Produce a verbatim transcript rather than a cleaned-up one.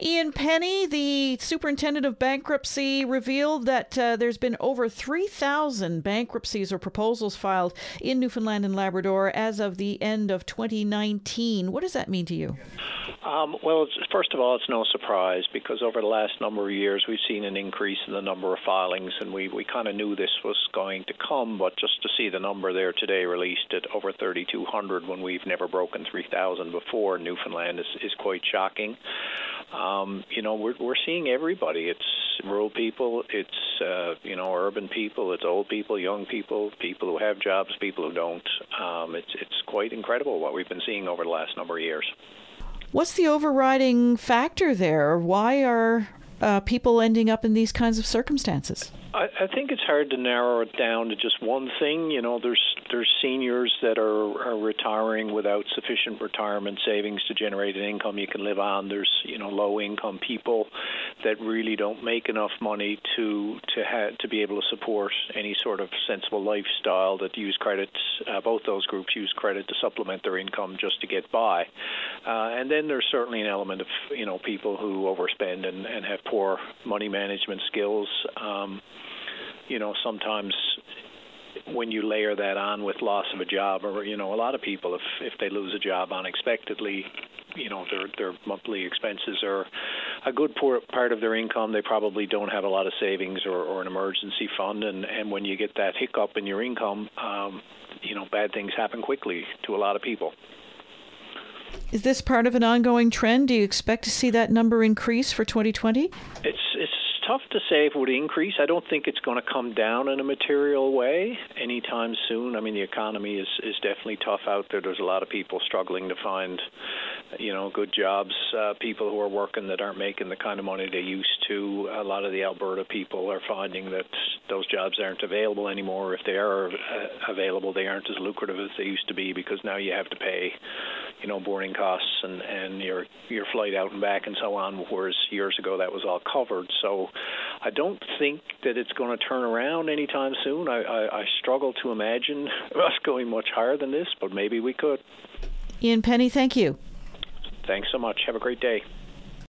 Ian Penny, the superintendent of bankruptcy, revealed that uh, there's been over three thousand bankruptcies or proposals filed in Newfoundland and Labrador as of the end of twenty nineteen. What does that mean to you? Um, well, it's, first of all, it's no surprise because over the last number of years, we've seen an increase in the number of filings, and we, we kind of knew this was going to come, but just to see the number there today released at over thirty-two hundred when we've never broken three thousand before in Newfoundland is, is quite shocking. Um, you know, we're, we're seeing everybody. It's rural people, it's, uh, you know, urban people, it's old people, young people, people who have jobs, people who don't. Um, it's, it's quite incredible what we've been seeing over the last number of years. What's the overriding factor there? Why are uh, people ending up in these kinds of circumstances? I, I think it's hard to narrow it down to just one thing. You know, there's there's seniors that are, are retiring without sufficient retirement savings to generate an income you can live on. There's, you know, low-income people that really don't make enough money to to ha- to be able to support any sort of sensible lifestyle that use credit. Uh, both those groups use credit to supplement their income just to get by. Uh, and then there's certainly an element of, you know, people who overspend and, and have poor money management skills. Um, you know, sometimes when you layer that on with loss of a job, or, you know, a lot of people, if if they lose a job unexpectedly, you know, their their monthly expenses are a good poor part of their income. They probably don't have a lot of savings or, or an emergency fund, and, and when you get that hiccup in your income, um, you know, bad things happen quickly to a lot of people. Is this part of an ongoing trend? Do you expect to see that number increase for twenty twenty? It's it's tough to say if it would increase. I don't think it's going to come down in a material way anytime soon. I mean, the economy is, is definitely tough out there. There's a lot of people struggling to find, you know, good jobs, uh, people who are working that aren't making the kind of money they used to. A lot of the Alberta people are finding that those jobs aren't available anymore. If they are uh, available, they aren't as lucrative as they used to be because now you have to pay, you know, boarding costs and, and your your flight out and back and so on, whereas years ago that was all covered. So I don't think that it's going to turn around anytime soon. I, I, I struggle to imagine us going much higher than this, but maybe we could. Ian Penny, thank you. Thanks so much. Have a great day.